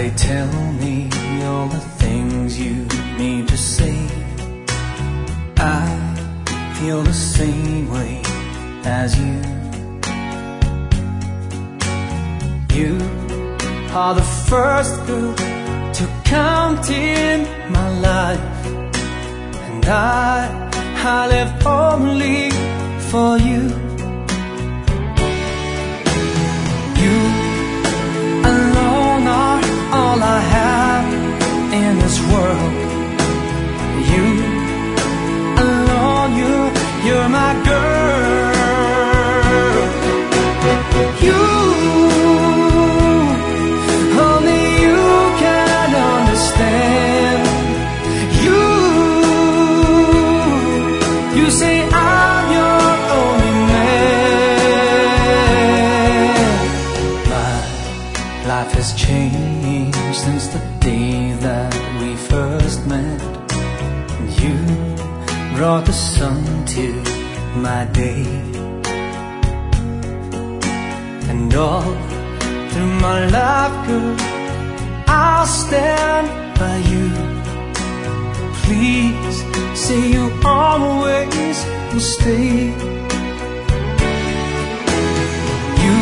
they tell me all the things you mean to say, I feel the same way as you. You are the first girl to count in my life, and I live only for you. You alone are all I have in this world. You alone, you're my girl. You, only you can understand. You say I'm your only man. My life has changed since the day that we first met. You brought the sun to my day, and all through my life, girl, I'll stand by you. Please say you always will stay. You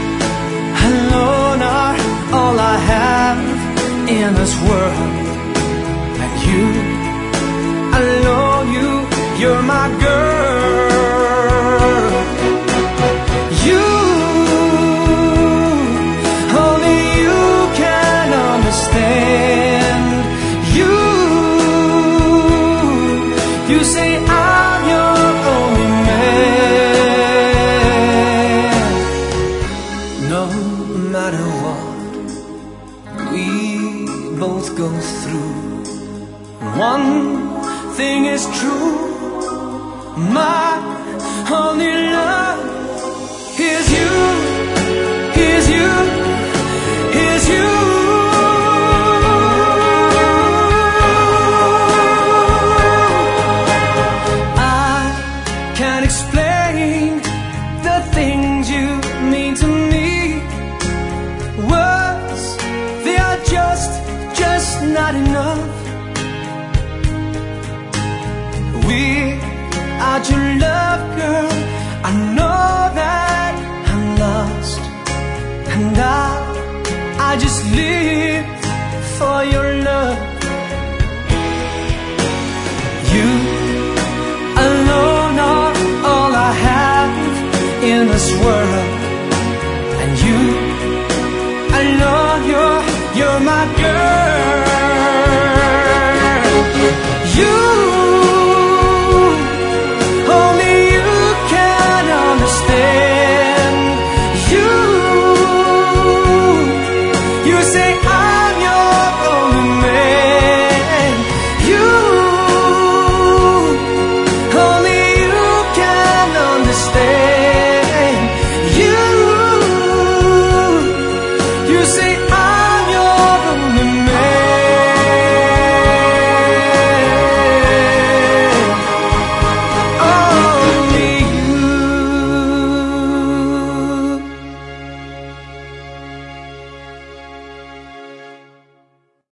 alone are all I have in this world, and you alone, you're my girl. You, only you can understand. You say I'm your only man. No matter what we both go through, one thing is true: my only love is you, is you, is you. Can't explain the things you mean to me. Words, they are just not enough. We are your